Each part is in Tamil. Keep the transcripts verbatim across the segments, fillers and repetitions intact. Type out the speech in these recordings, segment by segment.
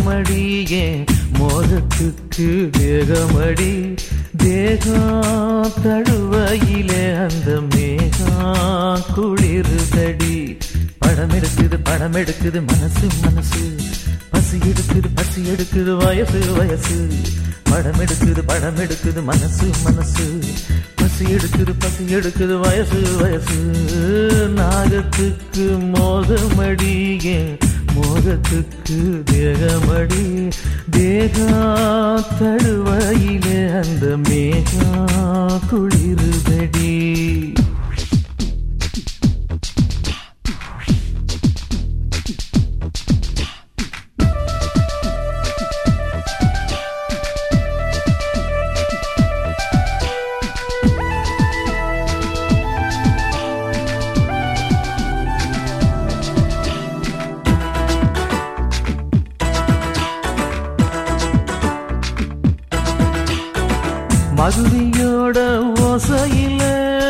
மோகமடி ஏன் மோகத்துக்கு தேகமடி தேகம் தழுவையிலே அந்த மேகம் குளிருதடி படம் எடுக்குது படம் எடுக்குது மனசு மனசு பசி எடுக்குது பசி எடுக்குது வயசு வயசு படம் எடுக்குது படம் எடுக்குது மனசு மனசு பசி எடுக்குது பசி எடுக்குது வயசு வயசு நாகத்துக்கு மோகமடி ஏன் மோகத்துக்கு தேகமடி தேகம் தழுவையிலே அந்த மேகம் குளிருதடி மதுரையோட ஓசையில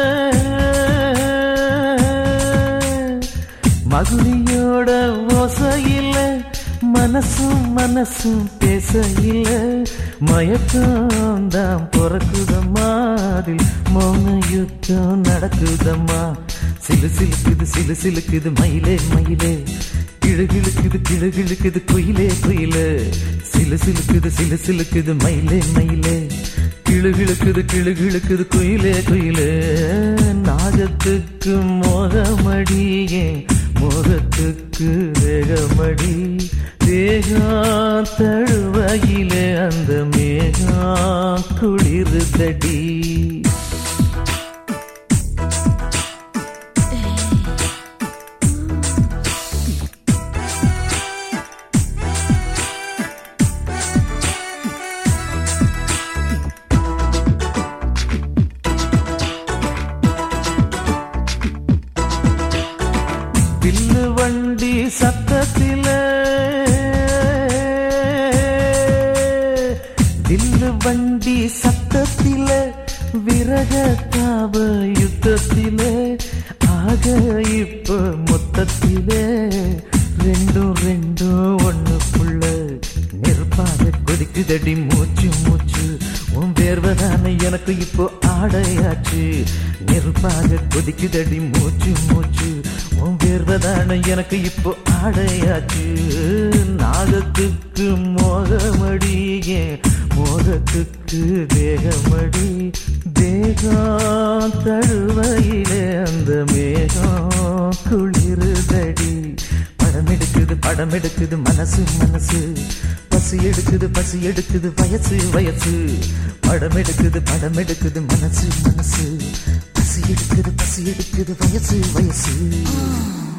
மதுரையோட ஓசையில மனசும் மனசும் பேசையில மயக்கம் தான் பிறக்குதம்மா அதில் மௌன யுத்தம் நடக்குதம்மா சிலு சிலுக்குது சிலு சிலுக்குது மயிலே மயிலே கிழு கிழுக்குது கிழு கிழுக்குது குயிலே குயிலே சிலு சிலுக்குது சிலு சிலுக்குது மயிலே மயிலே கிழு கிழுக்குது கிழு கிழுக்குது குயிலே குயிலே நாகத்துக்கு மோகமடி ஏன் மோகத்துக்கு தேகமடி தேகம் தழுவையிலே அந்த மேகம் குளிருதடி தில்லு வண்டி சத்தத்தில தில்லு வண்டி சத்தத்தில விரக தாப யுத்தத்திலே ஆக இப்ப மொத்தத்திலே ரெண்டும் ரெண்டும் ஒண்ணுக்குள்ள நெருப்பாக கொதிக்குதடி மூச்சு மூச்சு உன் வேர்வதான எனக்கு இப்போ ஆடையாச்சு நெருப்பாக கொதிக்குதடி மூச்சு மூச்சு உன் வேர்வதான எனக்கு இப்போ ஆடையாச்சு நாகத்துக்கு மோகமடி ஏன் மோகத்துக்கு தேகமடி தேகம் தழுவையிலே அந்த மேகம் குளிருதடி படம் எடுக்குது படம் எடுக்குது மனசு மனசு பசி எடுக்குது பசி எடுக்குது வயசு வயசு படம் எடுக்குது படம் எடுக்குது மனசு மனசு பசி எடுக்குது பசி எடுக்குது வயசு வயசு